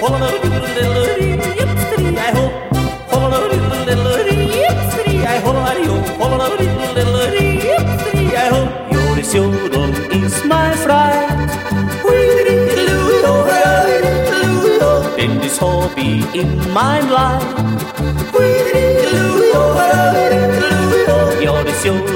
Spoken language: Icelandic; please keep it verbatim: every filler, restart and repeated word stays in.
is my friend. In this hobby in my life, your is your